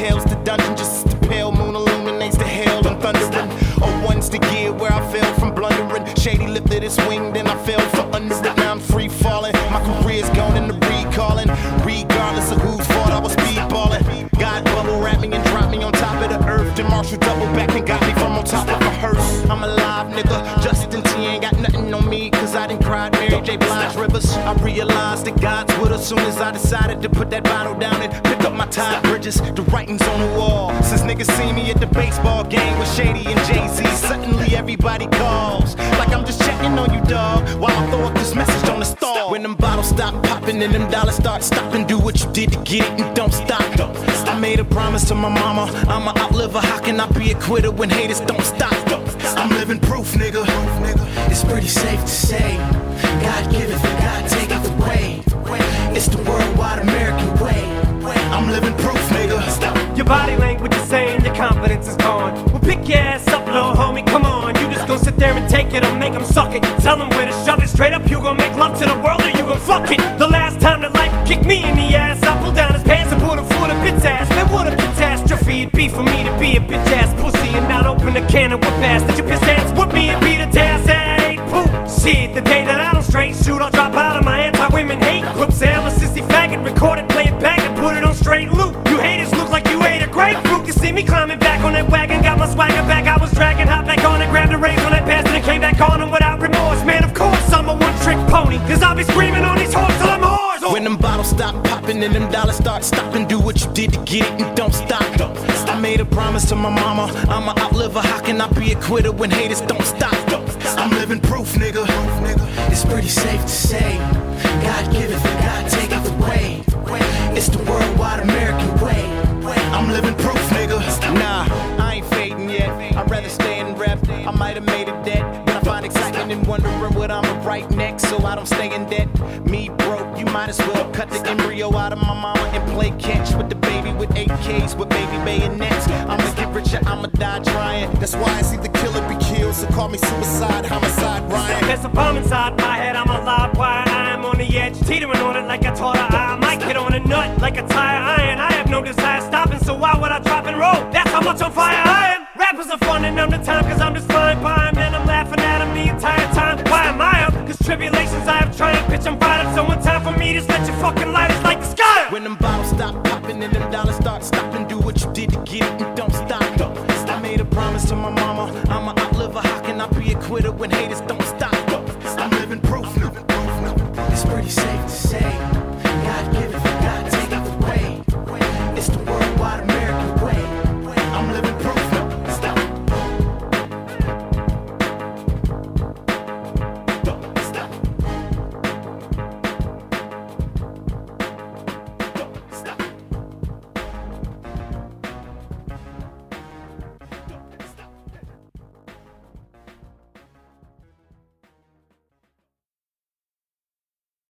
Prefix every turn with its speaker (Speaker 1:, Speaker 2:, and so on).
Speaker 1: tails to dungeon, just as the pale moon illuminates the hail and thundering. Oh, one's the gear where I fell from blundering. Shady lifted his wing, then I fell for under it. Now I'm free falling. My career's gone into recalling. Regardless of whose fault I was speedballing. God bubble wrapped me and dropped me on top of the earth. Then Marshall double back and got me from on top of a hearse. I'm alive, nigga. Justin T ain't got nothing on me, cause I done cried Mary J. Blige rivers. I realized that God's with us soon as I decided to put that bottle down and pick up my tide bridges. The writing's on the wall. Since niggas see me at the baseball game with Shady and Jay-Z, suddenly everybody calls like I'm just checking on you, dog, while I throw up this message on the stall. When them bottles stop popping and them dollars start stopping, do what you did to get it and don't stop. I made a promise to my mama, I'ma outlive her. How can I be a quitter when haters don't stop? I'm living proof, nigga. It's pretty safe to say, God giveth and God taketh away. It's the worldwide American way. I'm living proof, nigga.
Speaker 2: Your body language is saying your confidence is gone. Well, pick your ass up, little homie, come on. You just gon' sit there and take it or make them suck it. Tell them where to shove it. Straight up, you gon' make love to the world or you gon' fuck it. The last time that life kicked me in the ass, I pulled down his pants and put him full of bitch ass. Man, what a catastrophe it'd be for me to be a bitch ass pussy and not open a can of whoop ass. That you piss ass with me and be the task. Hey, poop. Shit, the day that I don't straight shoot, I'll drop out of my anti-women hate group. Say I'm a sissy faggot, record it, play it back and put it on straight loop. You haters look like you ate a grapefruit. You see me climbing back on that wagon, got my swagger back. I was dragging, hop back on it, grabbed the reins on that pass and it came back on him without remorse. Man, of course I'm a one-trick pony, cause I'll be screaming on these hoes till I'm hoarse.
Speaker 1: When them bottles stop popping and them dollars start stopping, do what you did to get it and don't stop. I made a promise to my mama, I'ma outlive her. How can I be a quitter when haters don't stop? I'm living proof, nigga. It's pretty safe to say, God giveth and God taketh away. It's the worldwide American way. I'm living proof, nigga. Nah, I ain't fading yet. I'd rather stay in rep. I might have made it dead, but I find excitement in wondering what I'ma write next, so I don't stay in debt. Me broke, you might as well cut the embryo out of my mama and play catch with the baby with AKs with baby bayonets. I'ma get richer, I'ma die trying. That's why I see the killer be killed, so call me suicide, homicide, Ryan.
Speaker 2: There's a bomb inside my head, I'm a live wire. I'm on the edge, teetering on it like I taught her. I might hit on a nut like a tire iron. I have no desire stopping, so why would I drop and roll? That's how much on fire I am. Rappers are fun and I'm the time, cause I'm just flying by him and I'm laughing at him the entire time. Why am I up? Cause tribulations I have triumphed, bitch, I'm fired up. So one time for me, just let your fucking lighters like the sky.
Speaker 1: When them bottles stop popping and them dollars start stopping, do what you did to get it and don't stop. I made a promise to my mama, I'ma outlive her. How can I be a quitter when haters don't stop?